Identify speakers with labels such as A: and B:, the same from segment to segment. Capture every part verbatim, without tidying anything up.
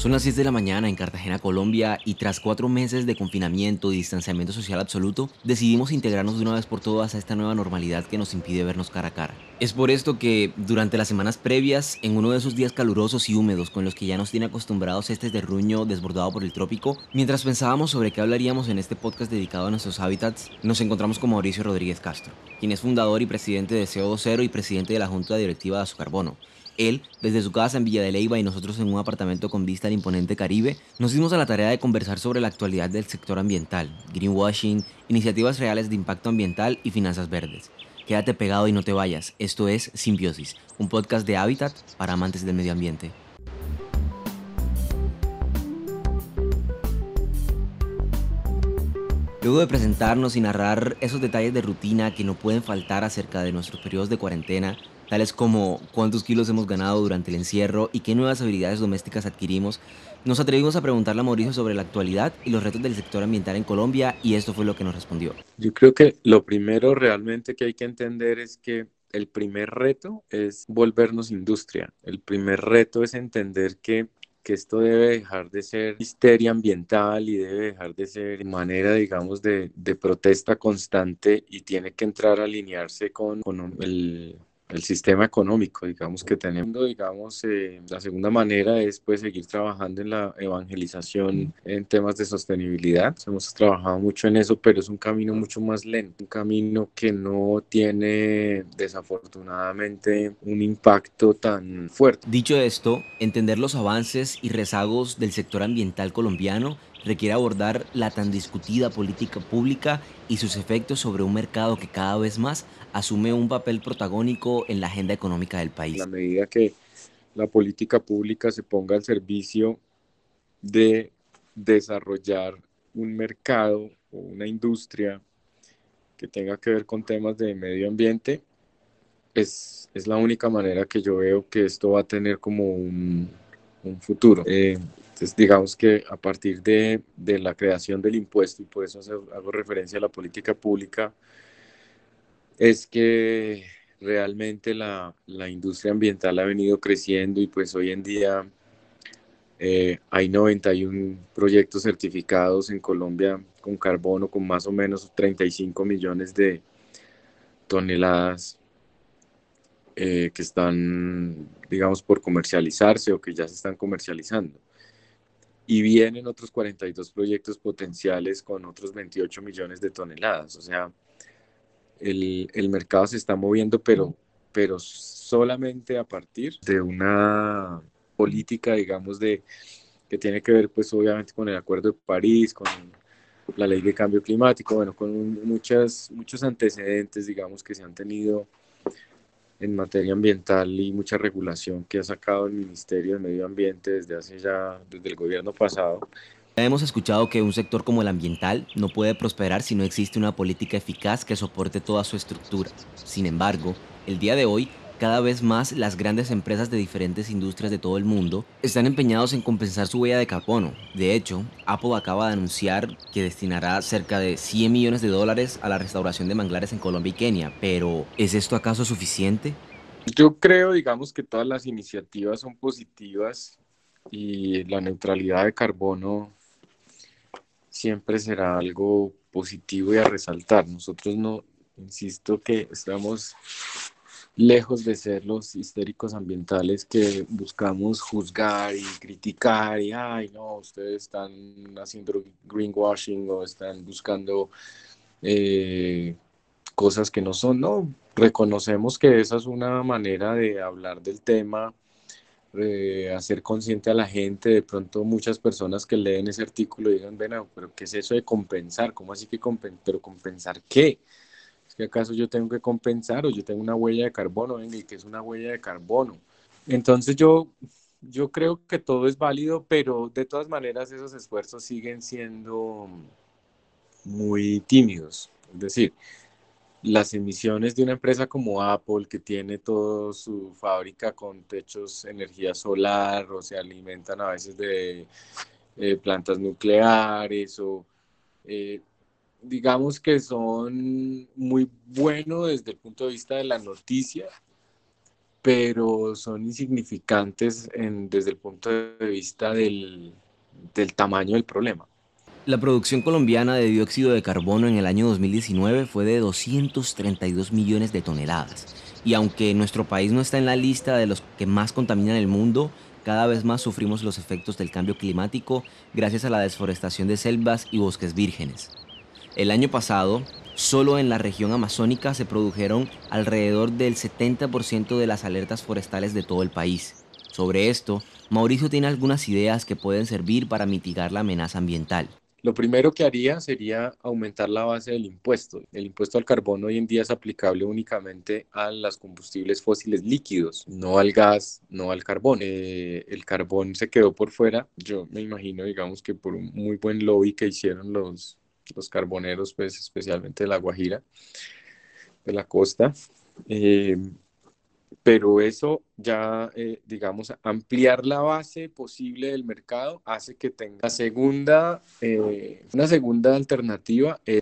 A: Son las seis de la mañana en Cartagena, Colombia, y tras cuatro meses de confinamiento y distanciamiento social absoluto, decidimos integrarnos de una vez por todas a esta nueva normalidad que nos impide vernos cara a cara. Es por esto que, durante las semanas previas, en uno de esos días calurosos y húmedos con los que ya nos tiene acostumbrados este terruño desbordado por el trópico, mientras pensábamos sobre qué hablaríamos en este podcast dedicado a nuestros hábitats, nos encontramos con Mauricio Rodríguez Castro, quien es fundador y presidente de C O dos Cero y presidente de la Junta Directiva de Azucarbono. Él, desde su casa en Villa de Leyva y nosotros en un apartamento con vista al imponente Caribe, nos dimos a la tarea de conversar sobre la actualidad del sector ambiental, greenwashing, iniciativas reales de impacto ambiental y finanzas verdes. Quédate pegado y no te vayas. Esto es Simbiosis, un podcast de Hábitat para amantes del medio ambiente. Luego de presentarnos y narrar esos detalles de rutina que no pueden faltar acerca de nuestros periodos de cuarentena, tales como cuántos kilos hemos ganado durante el encierro y qué nuevas habilidades domésticas adquirimos, nos atrevimos a preguntarle a Mauricio sobre la actualidad y los retos del sector ambiental en Colombia, y esto fue lo que nos respondió.
B: Yo creo que lo primero realmente que hay que entender es que el primer reto es volvernos industria. El primer reto es entender que, que esto debe dejar de ser histeria ambiental y debe dejar de ser manera, digamos, de, de protesta constante y tiene que entrar a alinearse con, con el, el sistema económico, digamos, que tenemos. Digamos, eh, la segunda manera es pues seguir trabajando en la evangelización en temas de sostenibilidad. Hemos trabajado mucho en eso, pero es un camino mucho más lento, un camino que no tiene desafortunadamente un impacto tan fuerte.
A: Dicho esto, entender los avances y rezagos del sector ambiental colombiano requiere abordar la tan discutida política pública y sus efectos sobre un mercado que cada vez más asume un papel protagónico en la agenda económica del
B: En la
A: país.
B: medida que la política pública se ponga al servicio de desarrollar un mercado o una industria que tenga que ver con temas de medio ambiente, es, es la única manera que yo veo que esto va a tener como un, un futuro. Eh, entonces, digamos que a partir de, de, la creación del impuesto, y por eso hago referencia a la política pública, es que realmente la, la industria ambiental ha venido creciendo y pues hoy en día eh, hay noventa y uno proyectos certificados en Colombia con carbono, con más o menos treinta y cinco millones de toneladas eh, que están, digamos, por comercializarse o que ya se están comercializando. Y vienen otros cuarenta y dos proyectos potenciales con otros veintiocho millones de toneladas. O sea, el, el mercado se está moviendo, pero, pero solamente a partir de una política, digamos, de, que tiene que ver, pues, obviamente con el Acuerdo de París, con la Ley de Cambio Climático, bueno, con muchas, muchos antecedentes, digamos, que se han tenido en materia ambiental y mucha regulación que ha sacado el Ministerio de Medio Ambiente desde hace ya, desde el gobierno pasado.
A: Ya hemos escuchado que un sector como el ambiental no puede prosperar si no existe una política eficaz que soporte toda su estructura. Sin embargo, el día de hoy, cada vez más las grandes empresas de diferentes industrias de todo el mundo están empeñados en compensar su huella de carbono. De hecho, Apple acaba de anunciar que destinará cerca de cien millones de dólares a la restauración de manglares en Colombia y Kenia. Pero, ¿es esto acaso suficiente?
B: Yo creo, digamos, que todas las iniciativas son positivas y la neutralidad de carbono siempre será algo positivo y a resaltar. Nosotros no, insisto que estamos lejos de ser los histéricos ambientales que buscamos juzgar y criticar y, ay, no, ustedes están haciendo greenwashing o están buscando eh, cosas que no son, no, reconocemos que esa es una manera de hablar del tema, eh, hacer consciente a la gente, de pronto muchas personas que leen ese artículo digan, bueno, pero ¿qué es eso de compensar? ¿Cómo así que compensar? ¿Pero compensar qué? ¿Es que acaso yo tengo que compensar o yo tengo una huella de carbono? Venga, ¿y qué es una huella de carbono? Entonces yo, yo creo que todo es válido, pero de todas maneras esos esfuerzos siguen siendo muy tímidos. Es decir, las emisiones de una empresa como Apple, que tiene toda su fábrica con techos de energía solar, o se alimentan a veces de eh, plantas nucleares, o eh, digamos que son muy buenos desde el punto de vista de la noticia, pero son insignificantes en, desde el punto de vista del, del tamaño del problema.
A: La producción colombiana de dióxido de carbono en el año dos mil diecinueve fue de doscientos treinta y dos millones de toneladas. Y aunque nuestro país no está en la lista de los que más contaminan el mundo, cada vez más sufrimos los efectos del cambio climático gracias a la desforestación de selvas y bosques vírgenes. El año pasado, solo en la región amazónica se produjeron alrededor del setenta por ciento de las alertas forestales de todo el país. Sobre esto, Mauricio tiene algunas ideas que pueden servir para mitigar la amenaza ambiental.
B: Lo primero que haría sería aumentar la base del impuesto. El impuesto al carbono hoy en día es aplicable únicamente a los combustibles fósiles líquidos, no al gas, no al carbón. Eh, el carbón se quedó por fuera. Yo me imagino, digamos, que por un muy buen lobby que hicieron los, los carboneros, pues especialmente de La Guajira, de la costa. Eh, pero eso ya, eh, digamos, ampliar la base posible del mercado hace que tenga la segunda, eh, una segunda alternativa, es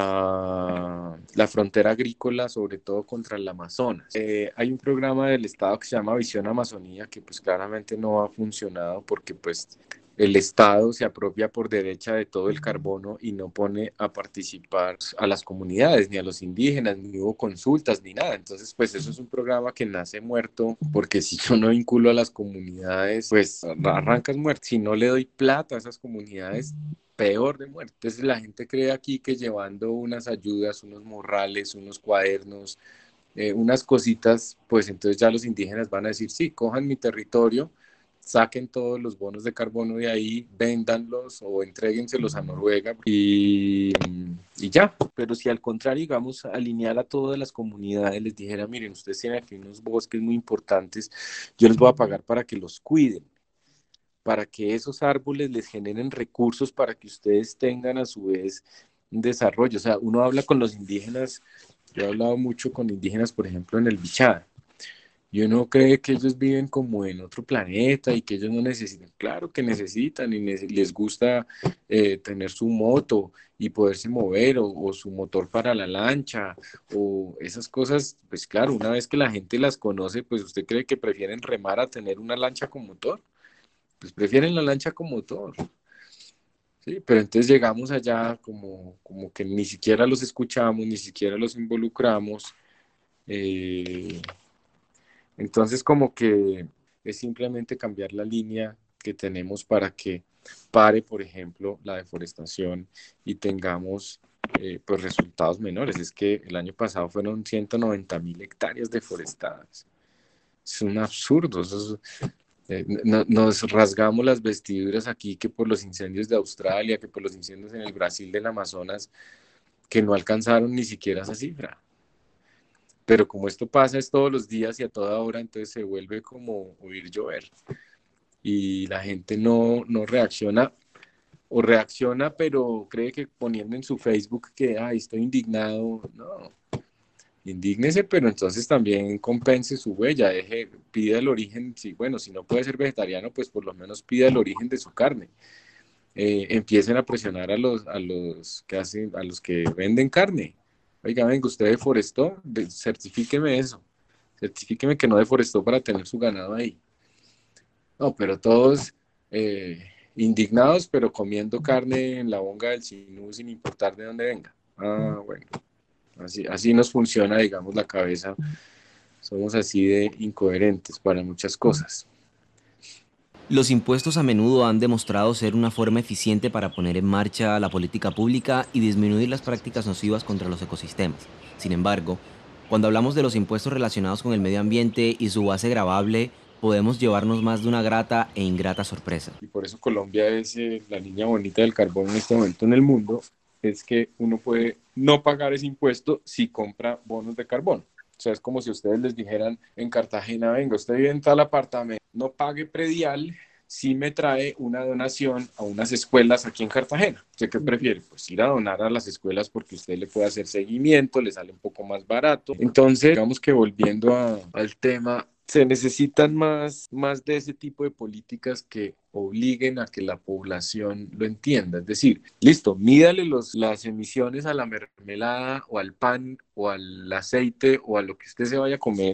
B: la, la frontera agrícola, sobre todo contra el Amazonas. Eh, hay un programa del Estado que se llama Visión Amazonía, que pues claramente no ha funcionado porque pues el Estado se apropia por derecha de todo el carbono y no pone a participar a las comunidades, ni a los indígenas, ni hubo consultas, ni nada. Entonces, pues eso es un programa que nace muerto, porque si yo no vinculo a las comunidades, pues arrancas muerto. Si no le doy plata a esas comunidades, peor de muerte. Entonces la gente cree aquí que llevando unas ayudas, unos morrales, unos cuadernos, eh, unas cositas, pues entonces ya los indígenas van a decir, sí, cojan mi territorio, saquen todos los bonos de carbono de ahí, véndanlos o entréguenselos a Noruega y, y ya. Pero si al contrario, digamos, alinear a todas las comunidades, les dijera, miren, ustedes tienen aquí unos bosques muy importantes, yo les voy a pagar para que los cuiden, para que esos árboles les generen recursos para que ustedes tengan a su vez un desarrollo. O sea, uno habla con los indígenas, yo he hablado mucho con indígenas, por ejemplo, en el Bichada, y uno cree que ellos viven como en otro planeta y que ellos no necesitan. Claro que necesitan y les gusta eh, tener su moto y poderse mover o, o su motor para la lancha o esas cosas. Pues claro, una vez que la gente las conoce, pues usted cree que prefieren remar a tener una lancha con motor. Pues prefieren la lancha con motor. Sí, pero entonces llegamos allá como, como que ni siquiera los escuchamos, ni siquiera los involucramos. Eh, Entonces, como que es simplemente cambiar la línea que tenemos para que pare, por ejemplo, la deforestación y tengamos eh, pues resultados menores. Es que el año pasado fueron ciento noventa mil hectáreas deforestadas. Es un absurdo. Eso es, eh, no, nos rasgamos las vestiduras aquí que por los incendios de Australia, que por los incendios en el Brasil del Amazonas, que no alcanzaron ni siquiera esa cifra. Pero como esto pasa es todos los días y a toda hora, entonces se vuelve como oír llover. Y la gente no, no reacciona o reacciona, pero cree que poniendo en su Facebook que, ay, estoy indignado. No, indígnese, pero entonces también compense su huella, deje, pida el origen, sí, bueno, si no puede ser vegetariano, pues por lo menos pida el origen de su carne. Eh, empiecen a presionar a los, a los que hacen, a los que venden carne. Oiga, venga, usted deforestó, de, certifíqueme eso, certifíqueme que no deforestó para tener su ganado ahí. No, pero todos eh, indignados, pero comiendo carne en la bonga del Sinú sin importar de dónde venga. Ah, bueno, así, así nos funciona, digamos, la cabeza. Somos así de incoherentes para muchas cosas.
A: Los impuestos a menudo han demostrado ser una forma eficiente para poner en marcha la política pública y disminuir las prácticas nocivas contra los ecosistemas. Sin embargo, cuando hablamos de los impuestos relacionados con el medio ambiente y su base gravable, podemos llevarnos más de una grata e ingrata sorpresa.
B: Y por eso Colombia es eh, la niña bonita del carbón en este momento en el mundo, es que uno puede no pagar ese impuesto si compra bonos de carbón. O sea, es como si ustedes les dijeran en Cartagena, venga, usted vive en tal apartamento, no pague predial si me trae una donación a unas escuelas aquí en Cartagena. ¿Usted qué prefiere? Pues ir a donar a las escuelas porque usted le puede hacer seguimiento, le sale un poco más barato. Entonces, digamos que volviendo a, al tema, se necesitan más, más de ese tipo de políticas que obliguen a que la población lo entienda. Es decir, listo, mídale los, las emisiones a la mermelada o al pan o al aceite o a lo que usted se vaya a comer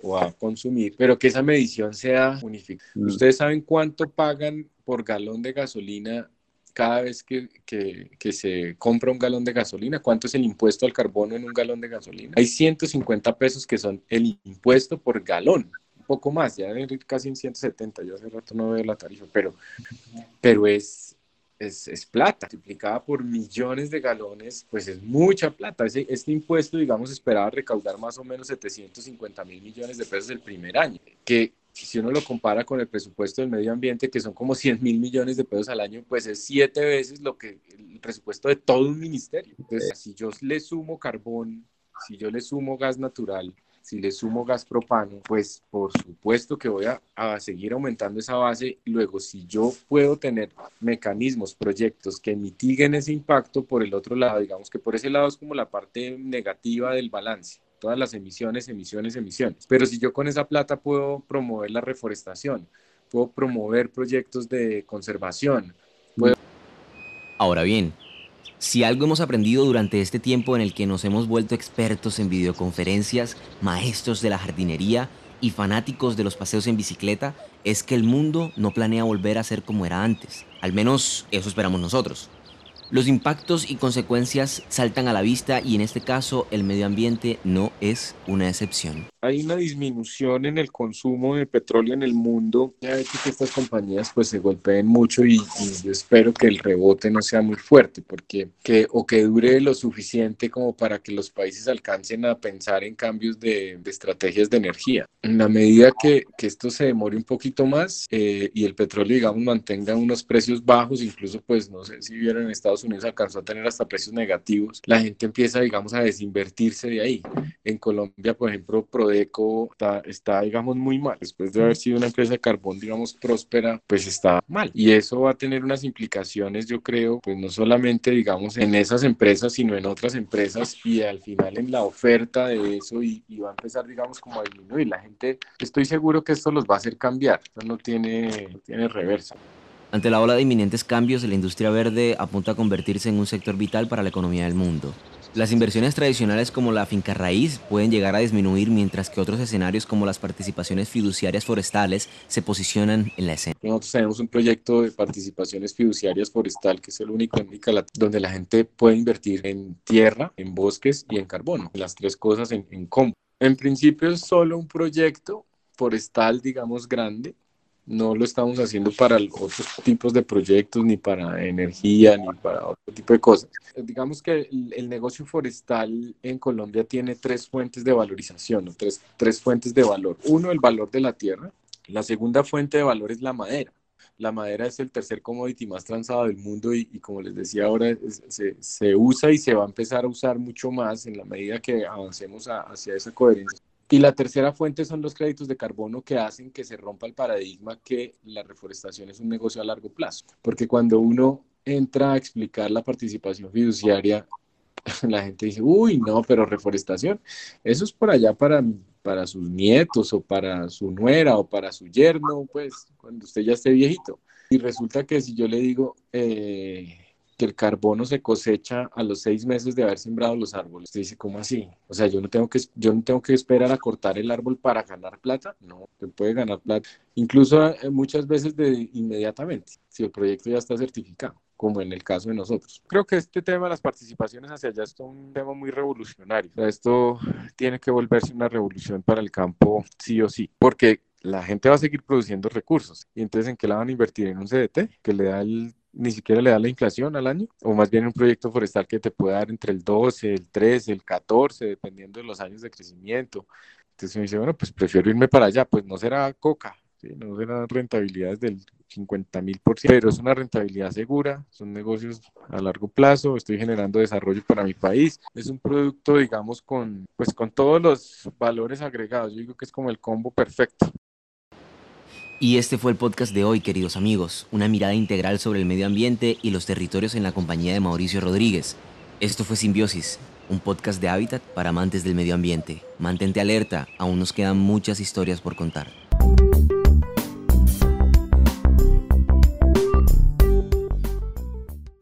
B: o a consumir, pero que esa medición sea unificada. Mm. ¿Ustedes saben cuánto pagan por galón de gasolina cada vez que, que, que se compra un galón de gasolina? ¿Cuánto es el impuesto al carbono en un galón de gasolina? Hay ciento cincuenta pesos que son el impuesto por galón. Un poco más, ya deben ir casi en ciento setenta. Yo hace rato no veo la tarifa, pero, pero es, es, es plata. Multiplicada por millones de galones, pues es mucha plata. Ese, este impuesto, digamos, esperaba recaudar más o menos setecientos cincuenta mil millones de pesos el primer año, que si uno lo compara con el presupuesto del medio ambiente, que son como cien mil millones de pesos al año, pues es siete veces lo que el presupuesto de todo un ministerio. Entonces, si yo le sumo carbón, si yo le sumo gas natural, si le sumo gas propano, pues por supuesto que voy a, a seguir aumentando esa base. Luego, si yo puedo tener mecanismos, proyectos que mitiguen ese impacto por el otro lado, digamos que por ese lado es como la parte negativa del balance. Todas las emisiones, emisiones, emisiones. Pero si yo con esa plata puedo promover la reforestación, puedo promover proyectos de conservación, puedo...
A: Ahora bien, si algo hemos aprendido durante este tiempo en el que nos hemos vuelto expertos en videoconferencias, maestros de la jardinería y fanáticos de los paseos en bicicleta, es que el mundo no planea volver a ser como era antes. Al menos eso esperamos nosotros. Los impactos y consecuencias saltan a la vista y en este caso el medio ambiente no es una excepción.
B: Hay una disminución en el consumo de petróleo en el mundo. Ya ha hecho que estas compañías pues se golpeen mucho y, y yo espero que el rebote no sea muy fuerte porque que, o que dure lo suficiente como para que los países alcancen a pensar en cambios de, de estrategias de energía. En la medida que, que esto se demore un poquito más eh, y el petróleo digamos mantenga unos precios bajos, incluso pues no sé si vieron en Estados Unidos alcanzó a tener hasta precios negativos, la gente empieza digamos a desinvertirse de ahí. En Colombia por ejemplo Prodeco está, está digamos muy mal, después de haber sido una empresa de carbón digamos próspera, pues está mal y eso va a tener unas implicaciones yo creo pues no solamente digamos en esas empresas sino en otras empresas y al final en la oferta de eso y, y va a empezar digamos como a disminuir. La gente, estoy seguro que esto los va a hacer cambiar, esto no tiene, no tiene reversa.
A: Ante la ola de inminentes cambios, la industria verde apunta a convertirse en un sector vital para la economía del mundo. Las inversiones tradicionales como la finca raíz pueden llegar a disminuir mientras que otros escenarios como las participaciones fiduciarias forestales se posicionan en la escena.
B: Nosotros tenemos un proyecto de participaciones fiduciarias forestal que es el único en América Latina donde la gente puede invertir en tierra, en bosques y en carbono, las tres cosas en, en combo. En principio es solo un proyecto forestal, digamos, grande. No lo estamos haciendo para otros tipos de proyectos, ni para energía, ni para otro tipo de cosas. Digamos que el, el negocio forestal en Colombia tiene tres fuentes de valorización, ¿no? tres, tres fuentes de valor. Uno, el valor de la tierra. La segunda fuente de valor es la madera. La madera es el tercer commodity más transado del mundo y, y como les decía ahora, es, se, se usa y se va a empezar a usar mucho más en la medida que avancemos a, hacia esa coherencia. Y la tercera fuente son los créditos de carbono que hacen que se rompa el paradigma que la reforestación es un negocio a largo plazo. Porque cuando uno entra a explicar la participación fiduciaria, la gente dice, uy, no, pero reforestación, eso es por allá para, para sus nietos o para su nuera o para su yerno, pues cuando usted ya esté viejito. Y resulta que si yo le digo... Eh, que el carbono se cosecha a los seis meses de haber sembrado los árboles. Usted dice, ¿cómo así? O sea, yo no tengo que, yo no tengo que esperar a cortar el árbol para ganar plata. No, se puede ganar plata. Incluso eh, muchas veces de inmediatamente, si el proyecto ya está certificado, como en el caso de nosotros. Creo que este tema de las participaciones hacia allá es un tema muy revolucionario. O sea, esto tiene que volverse una revolución para el campo sí o sí, porque la gente va a seguir produciendo recursos. ¿Y entonces en qué la van a invertir? ¿En un C D T que le da el ni siquiera le da la inflación al año, o más bien un proyecto forestal que te puede dar entre el doce, el trece, el catorce, dependiendo de los años de crecimiento? Entonces me dice, bueno, pues prefiero irme para allá, pues no será coca, ¿sí? No serán rentabilidades del cincuenta mil por ciento, pero es una rentabilidad segura, son negocios a largo plazo, estoy generando desarrollo para mi país, es un producto, digamos, con, pues, con todos los valores agregados, yo digo que es como el combo perfecto.
A: Y este fue el podcast de hoy, queridos amigos, una mirada integral sobre el medio ambiente y los territorios en la compañía de Mauricio Rodríguez. Esto fue Simbiosis, un podcast de Hábitat para amantes del medio ambiente. Mantente alerta, aún nos quedan muchas historias por contar.